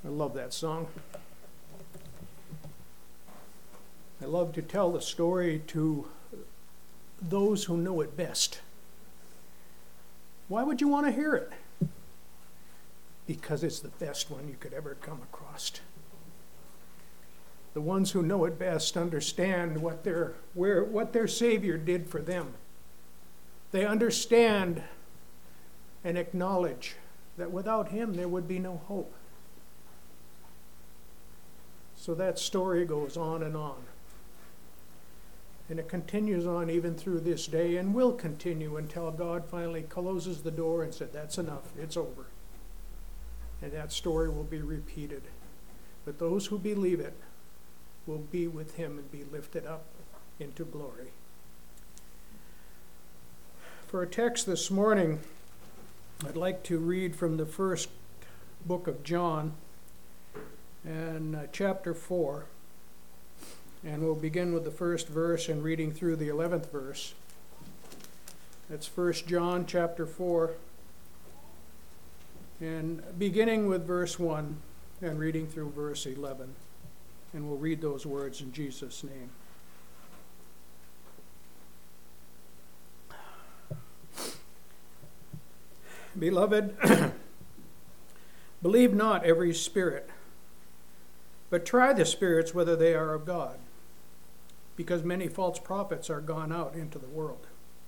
I love that song. I love to tell the story to those who know it best. Why would you want to hear it? Because it's the best one you could ever come across. The ones who know it best understand what their Savior did for them. They understand and acknowledge that without him there would be no hope. So that story goes on. And it continues on even through this day and will continue until God finally closes the door and said, that's enough, it's over. And that story will be repeated. But those who believe it will be with him and be lifted up into glory. For a text this morning, I'd like to read from the first book of John and chapter 4. And we'll begin with the first verse and reading through the 11th verse. That's 1 John chapter 4. And beginning with verse 1 and reading through verse 11. And we'll read those words in Jesus' name. Beloved, believe not every spirit, but try the spirits whether they are of God, because many false prophets are gone out into the world.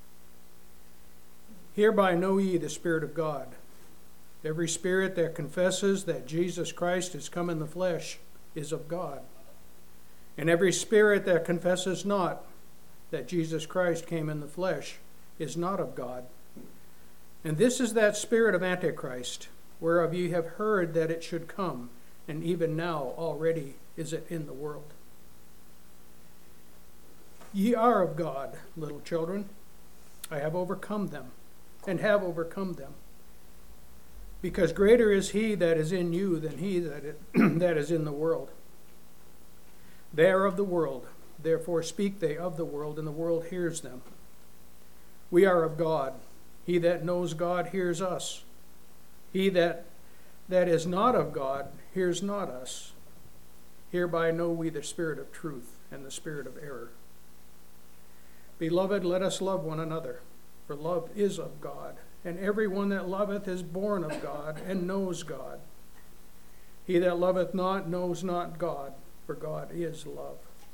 Hereby know ye the Spirit of God. Every spirit that confesses that Jesus Christ is come in the flesh is of God. And every spirit that confesses not that Jesus Christ came in the flesh is not of God. And this is that spirit of Antichrist, whereof ye have heard that it should come, and even now already is it in the world. Ye are of God, little children. I have overcome them, and have overcome them. Because greater is he that is in you than he that is in the world. They are of the world, therefore speak they of the world, and the world hears them. We are of God. He that knows God hears us. He that is not of God hears not us. Hereby know we the spirit of truth and the spirit of error. Beloved, let us love one another, for love is of God, and every one that loveth is born of God, and knows God. He that loveth not knows not God, for God is love.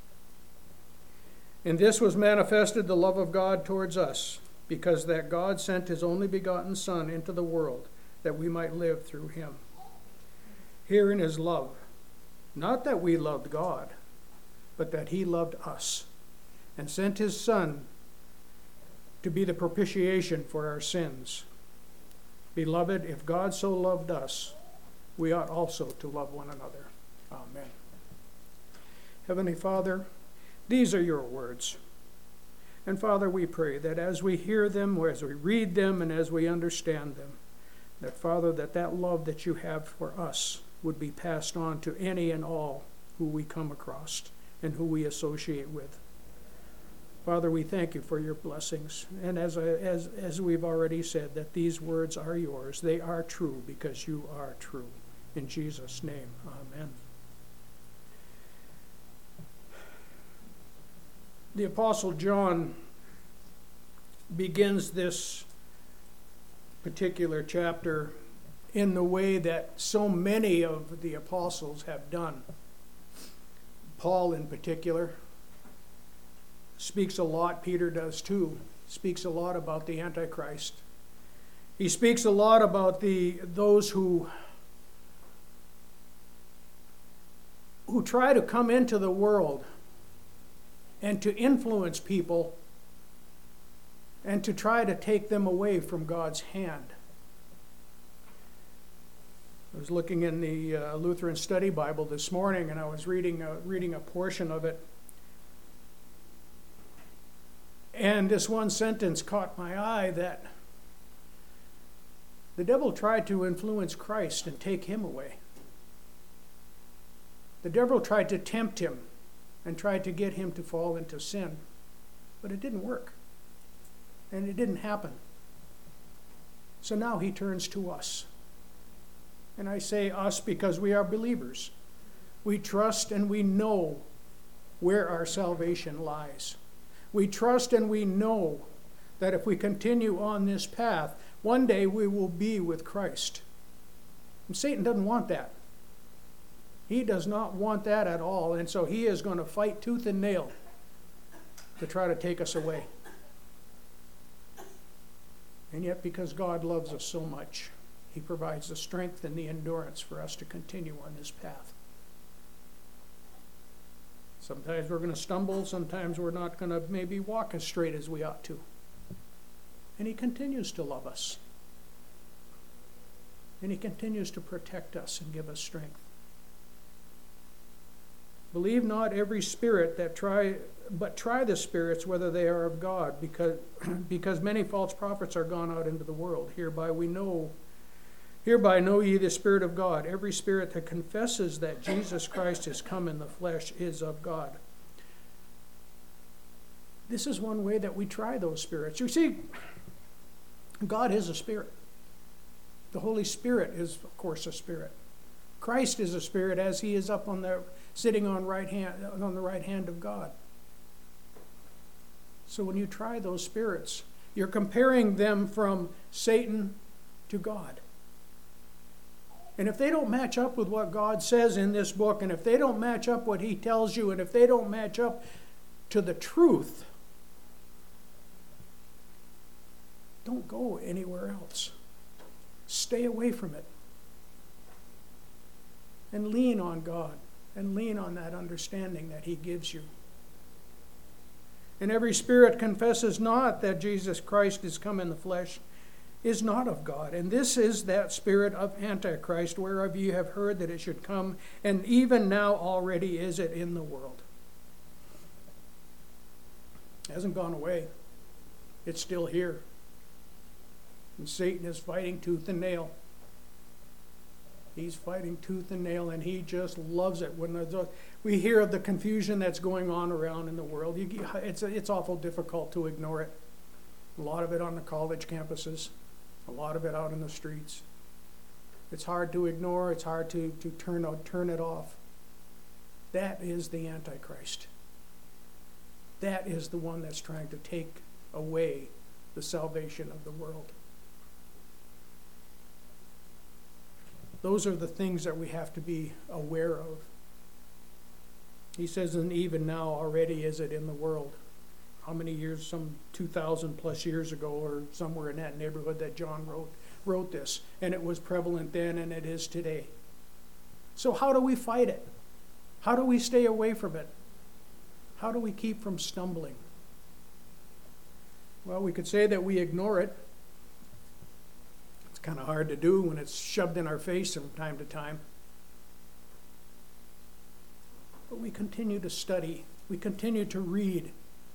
In this was manifested the love of God towards us, because that God sent his only begotten Son into the world, that we might live through him. Herein is love, not that we loved God, but that he loved us, and sent his Son to be the propitiation for our sins. Beloved, if God so loved us, we ought also to love one another. Amen. Heavenly Father, these are your words. And Father, we pray that as we hear them, or as we read them, and as we understand them, that Father, that love that you have for us would be passed on to any and all who we come across and who we associate with. Father, we thank you for your blessings. And as we've already said, that these words are yours. They are true because you are true. In Jesus' name, amen. The Apostle John begins this particular chapter in the way that so many of the apostles have done. Paul in particular speaks a lot, Peter does too, speaks a lot about the Antichrist. He speaks a lot about those who try to come into the world and to influence people and to try to take them away from God's hand. I was looking in the Lutheran Study Bible this morning, and I was reading a portion of it. And this one sentence caught my eye, that the devil tried to influence Christ and take him away. The devil tried to tempt him and tried to get him to fall into sin. But it didn't work. And it didn't happen. So now he turns to us. And I say us because we are believers. We trust and we know where our salvation lies. We trust and we know that if we continue on this path, one day we will be with Christ. And Satan doesn't want that. He does not want that at all. And so he is going to fight tooth and nail to try to take us away. And yet, because God loves us so much, he provides the strength and the endurance for us to continue on this path. Sometimes we're going to stumble. Sometimes we're not going to maybe walk as straight as we ought to. And he continues to love us. And he continues to protect us and give us strength. Believe not every spirit but try the spirits whether they are of God, because many false prophets are gone out into the world. Hereby know ye the Spirit of God. Every spirit that confesses that Jesus Christ is come in the flesh is of God. This is one way that we try those spirits. You see, God is a spirit. The Holy Spirit is, of course, a spirit. Christ is a spirit, as he is up on the sitting on the right hand of God. So when you try those spirits, you're comparing them from Satan to God. And if they don't match up with what God says in this book, and if they don't match up what he tells you, and if they don't match up to the truth, don't go anywhere else. Stay away from it. And lean on God, and lean on that understanding that he gives you. And every spirit confesses not that Jesus Christ is come in the flesh is not of God. And this is that spirit of Antichrist, whereof ye have heard that it should come, and even now already is it in the world. It hasn't gone away. It's still here. And Satan is fighting tooth and nail. He's fighting tooth and nail, and he just loves it. When we hear of the confusion that's going on around in the world, it's awful difficult to ignore it. A lot of it on the college campuses, a lot of it out in the streets. It's hard to ignore. It's hard to turn it off. That is the Antichrist. That is the one that's trying to take away the salvation of the world. Those are the things that we have to be aware of. He says, and even now already is it in the world. How many years? Some 2,000 plus years ago, or somewhere in that neighborhood, that John wrote this. And it was prevalent then, and it is today. So how do we fight it? How do we stay away from it? How do we keep from stumbling? Well, we could say that we ignore it. It's kind of hard to do when it's shoved in our face from time to time. But we continue to study. We continue to read.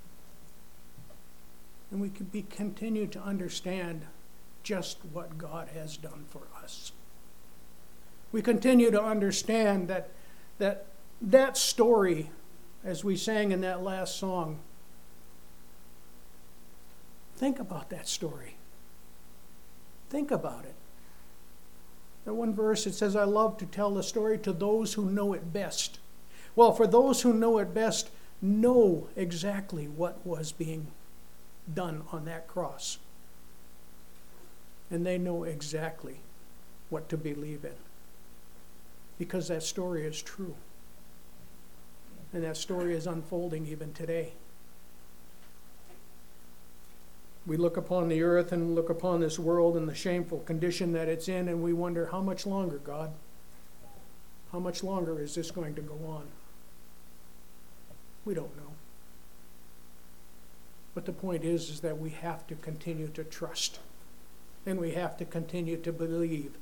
And we continue to understand just what God has done for us. We continue to understand that story, as we sang in that last song. Think about that story. Think about it. That one verse, it says, I love to tell the story to those who know it best. Well, for those who know it best, know exactly what was being done on that cross. And they know exactly what to believe in. Because that story is true. And that story is unfolding even today. We look upon the earth and look upon this world and the shameful condition that it's in, and we wonder, how much longer, God? How much longer is this going to go on? We don't know. But the point is that we have to continue to trust. And we have to continue to believe.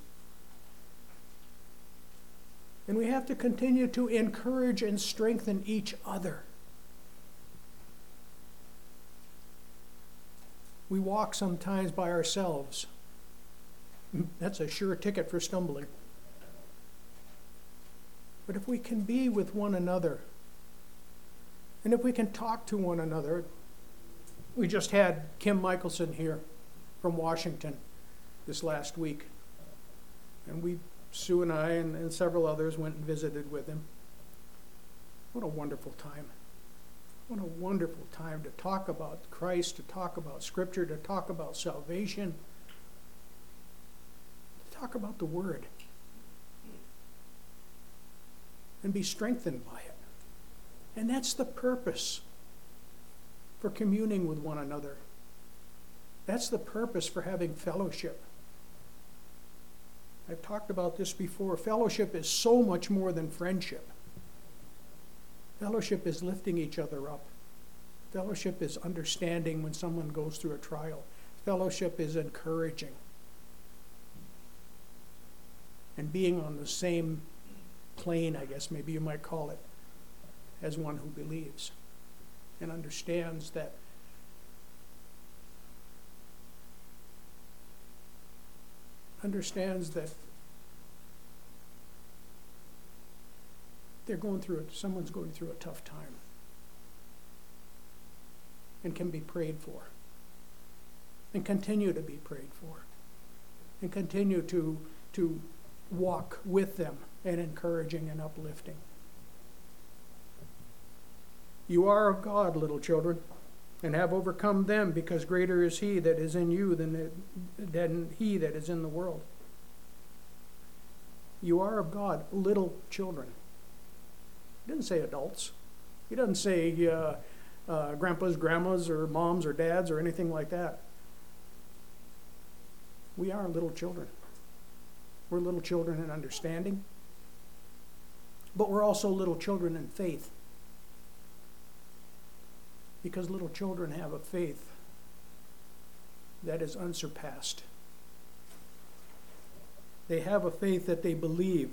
And we have to continue to encourage and strengthen each other. We walk sometimes by ourselves. That's a sure ticket for stumbling. But if we can be with one another, and if we can talk to one another, we just had Kim Michelson here from Washington this last week. And Sue and I and several others went and visited with him. What a wonderful time. What a wonderful time to talk about Christ, to talk about Scripture, to talk about salvation, to talk about the Word, and be strengthened by it. And that's the purpose for communing with one another. That's the purpose for having fellowship. I've talked about this before. Fellowship is so much more than friendship. Fellowship is lifting each other up. Fellowship is understanding when someone goes through a trial. Fellowship is encouraging. And being on the same plane, I guess maybe you might call it, as one who believes and understands that someone's going through a tough time and can be prayed for and continue to be prayed for and continue to walk with them and encouraging and uplifting. You are of God, little children, and have overcome them, because greater is he that is in you than he that is in the world. You are of God, little children. He doesn't say adults. He doesn't say grandpas, grandmas, or moms, or dads, or anything like that. We are little children. We're little children in understanding, but we're also little children in faith. Because little children have a faith that is unsurpassed. They have a faith that they believe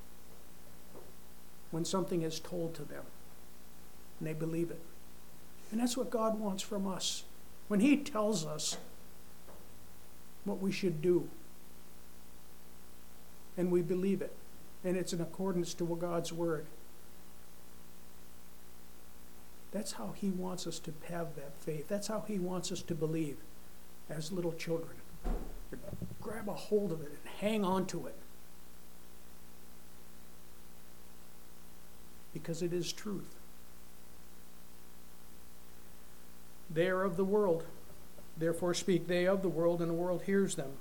when something is told to them, and they believe it. And that's what God wants from us. When he tells us what we should do, and we believe it, and it's in accordance to God's word, that's how he wants us to have that faith. That's how he wants us to believe as little children. Grab a hold of it and hang on to it. Because it is truth. They are of the world. Therefore speak they of the world, and the world hears them.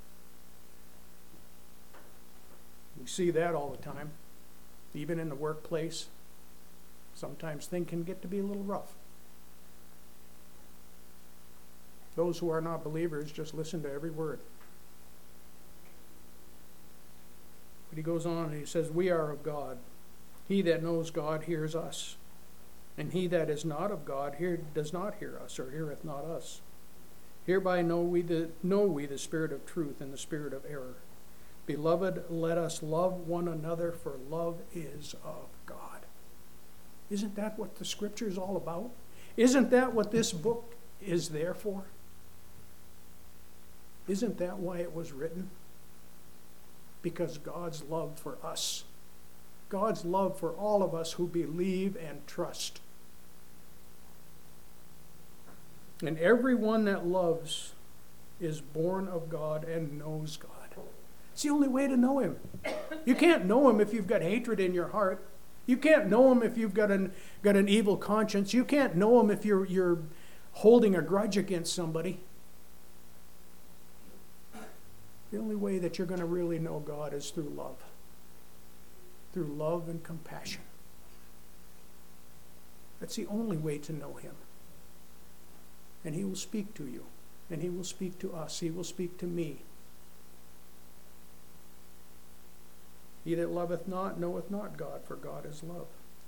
We see that all the time. Even in the workplace. Sometimes things can get to be a little rough. Those who are not believers just listen to every word. But he goes on and he says, we are of God. He that knows God hears us. And he that is not of God does not hear us, or heareth not us. Hereby know we the spirit of truth and the spirit of error. Beloved, let us love one another, for love is of God. Isn't that what the Scripture is all about? Isn't that what this book is there for? Isn't that why it was written? Because God's love for us. God's love for all of us who believe and trust. And everyone that loves is born of God and knows God. It's the only way to know him. You can't know him if you've got hatred in your heart. You can't know him if you've got an evil conscience. You can't know him if you're holding a grudge against somebody. The only way that you're going to really know God is through love. Through love and compassion. That's the only way to know him. And he will speak to you. And he will speak to us. He will speak to me. He that loveth not knoweth not God, for God is love.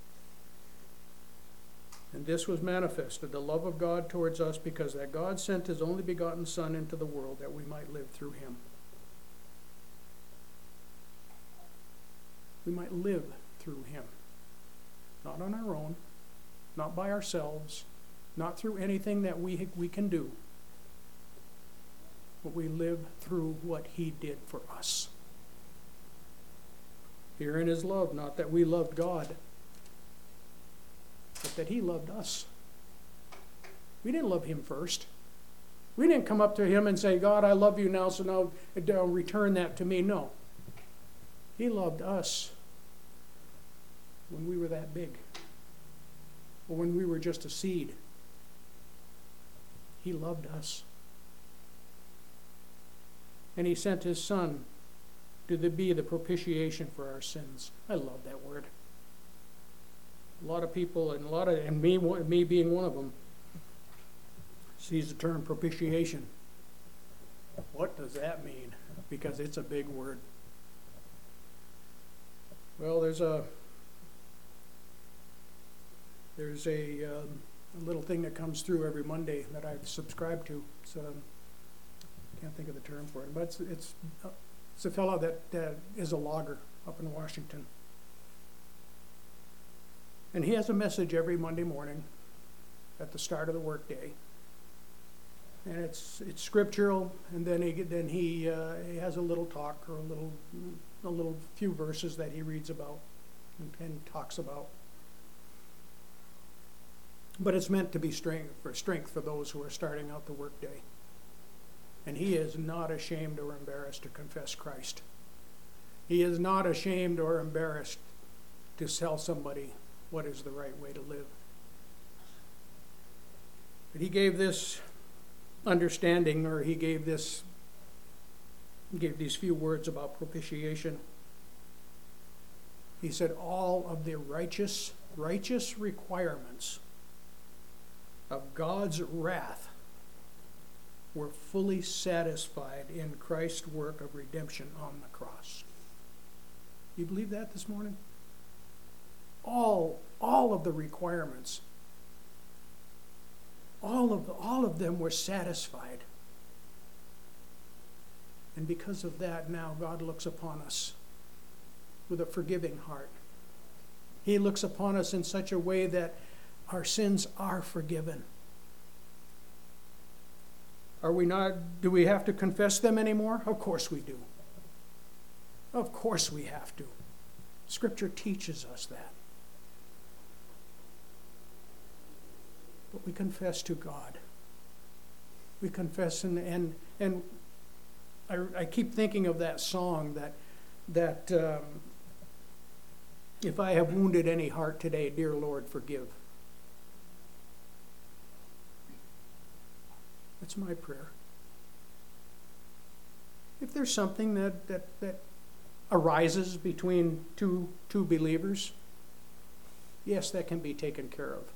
And this was manifested, the love of God towards us, because that God sent his only begotten Son into the world, that we might live through him. We might live through him. Not on our own, not by ourselves, not through anything that we can do, but we live through what he did for us. Herein is love, not that we loved God, but that he loved us. We didn't love him first. We didn't come up to him and say, God, I love you now, so now return that to me. No. He loved us when we were that big, or when we were just a seed. He loved us. And he sent his Son to be the propitiation for our sins. I love that word. A lot of people, and me being one of them, sees the term propitiation. What does that mean? Because it's a big word. Well, there's a little thing that comes through every Monday that I've subscribed to. It's can't think of the term for it, but it's a fellow that is a logger up in Washington. And he has a message every Monday morning at the start of the workday. And it's scriptural, and then he has a little talk, or a little few verses that he reads about and talks about. But it's meant to be strength for those who are starting out the workday. And he is not ashamed or embarrassed to confess Christ. He is not ashamed or embarrassed to tell somebody what is the right way to live. But he gave this understanding, or he gave these few words about propitiation. He said all of the righteous requirements of God's wrath were fully satisfied in Christ's work of redemption on the cross. You believe that this morning? All of the requirements, all of them were satisfied. And because of that, now God looks upon us with a forgiving heart. He looks upon us in such a way that our sins are forgiven. Are we not? Do we have to confess them anymore? Of course we do. Of course we have to. Scripture teaches us that. But we confess to God. We confess, and I keep thinking of that song that if I have wounded any heart today, dear Lord, forgive. That's my prayer. If there's something that arises between two believers, yes, that can be taken care of.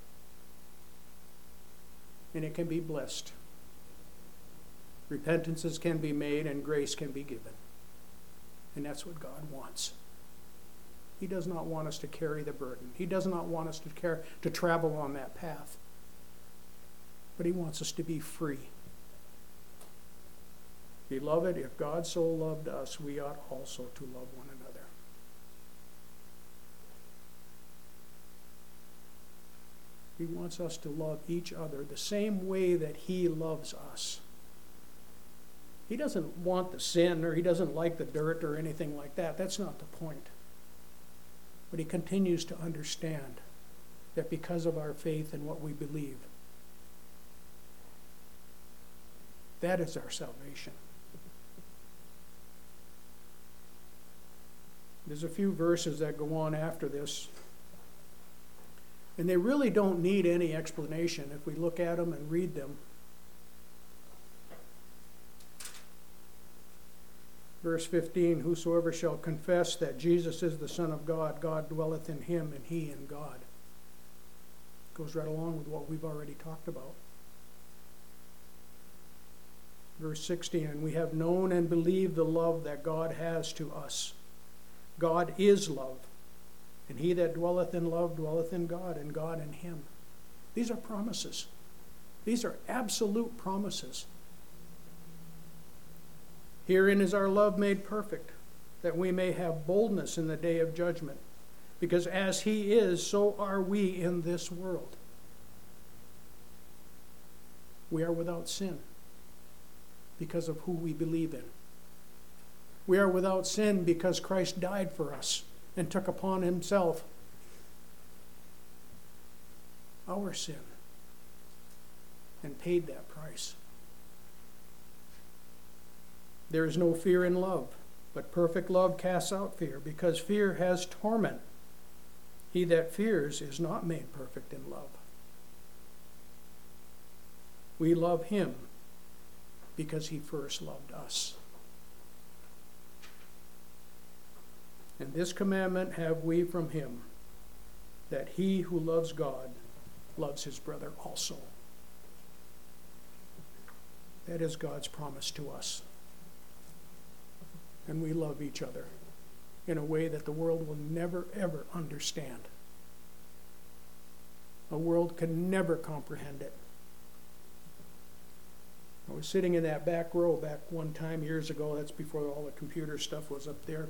And it can be blessed. Repentances can be made and grace can be given. And that's what God wants. He does not want us to carry the burden. He does not want us to travel on that path. But he wants us to be free. Beloved, if God so loved us, we ought also to love one another. He wants us to love each other the same way that he loves us. He doesn't want the sin, or he doesn't like the dirt or anything like that. That's not the point. But he continues to understand that because of our faith and what we believe, that is our salvation. There's a few verses that go on after this, and they really don't need any explanation if we look at them and read them. Verse 15, whosoever shall confess that Jesus is the Son of God, God dwelleth in him, and he in God. Goes right along with what we've already talked about. Verse 16, and we have known and believed the love that God has to us. God is love, and he that dwelleth in love dwelleth in God, and God in him. These are promises. These are absolute promises. Herein is our love made perfect, that we may have boldness in the day of judgment. Because as he is, so are we in this world. We are without sin because of who we believe in. We are without sin because Christ died for us and took upon himself our sin and paid that price. There is no fear in love, But perfect love casts out fear, because fear has torment. He that fears is not made perfect in love. We love him because he first loved us. And this commandment have we from him, that he who loves God loves his brother also. That is God's promise to us. And we love each other in a way that the world will never, ever understand. A world can never comprehend it. I was sitting in that back row back one time years ago. That's before all the computer stuff was up there.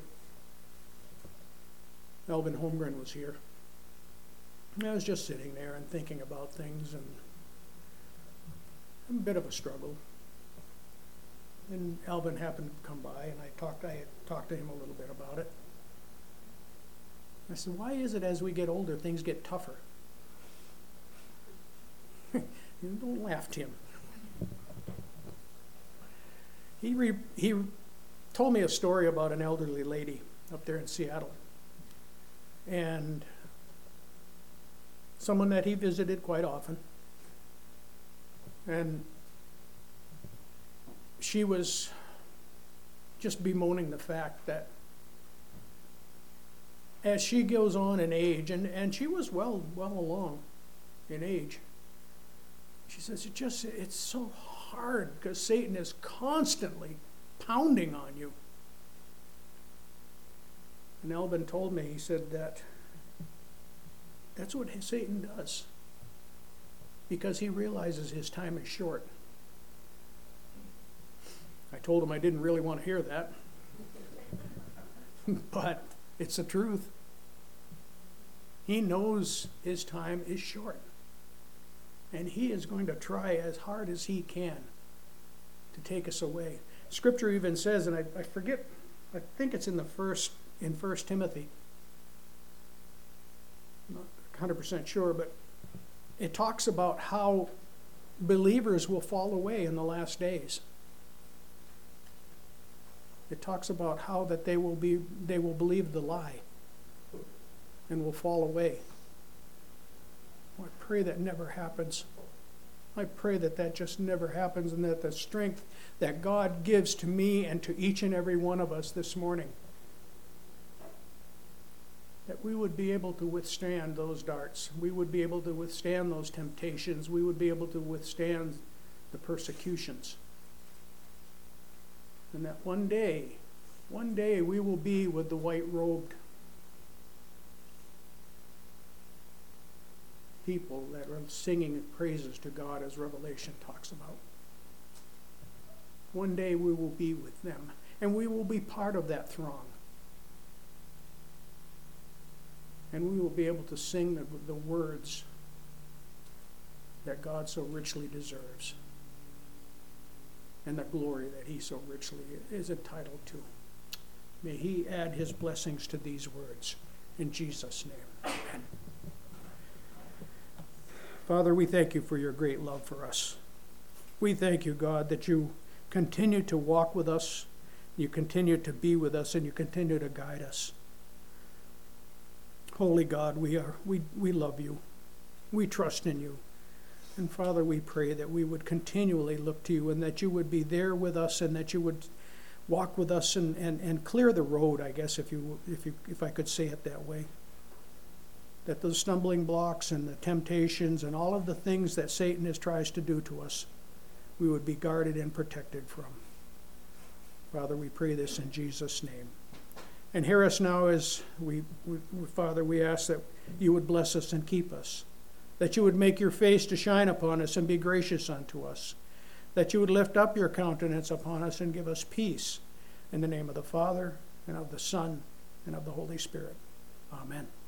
Alvin Holmgren was here. And I was just sitting there and thinking about things, and a bit of a struggle. And Alvin happened to come by, and I talked to him a little bit about it. I said, why is it as we get older, things get tougher? Don't laugh, Tim. He told me a story about an elderly lady up there in Seattle. And someone that he visited quite often. And she was just bemoaning the fact that as she goes on in age, and she was well along in age, she says it's so hard because Satan is constantly pounding on you. And Alvin told me, he said that's what Satan does, because he realizes his time is short. I told him I didn't really want to hear that, but it's the truth. He knows his time is short, and he is going to try as hard as he can to take us away. Scripture even says, and I forget, I think it's in 1 Timothy. I'm not 100% sure, but it talks about how believers will fall away in the last days. It talks about how that they will believe the lie and will fall away. I pray that never happens. I pray that just never happens, and that the strength that God gives to me and to each and every one of us this morning, that we would be able to withstand those darts. We would be able to withstand those temptations. We would be able to withstand the persecutions. And that one day we will be with the white-robed people that are singing praises to God, as Revelation talks about. One day we will be with them, and we will be part of that throng. And we will be able to sing the words that God so richly deserves, and the glory that he so richly is entitled to. May he add his blessings to these words. In Jesus' name, amen. Father, we thank you for your great love for us. We thank you, God, that you continue to walk with us, you continue to be with us, and you continue to guide us. Holy God, we love you. We trust in you. And Father, we pray that we would continually look to you, and that you would be there with us, and that you would walk with us and clear the road, I guess, if I could say it that way. That those stumbling blocks and the temptations and all of the things that Satan tries to do to us, we would be guarded and protected from. Father, we pray this in Jesus' name. And hear us now as Father, we ask that you would bless us and keep us, that you would make your face to shine upon us and be gracious unto us, that you would lift up your countenance upon us and give us peace. In the name of the Father, and of the Son, and of the Holy Spirit. Amen.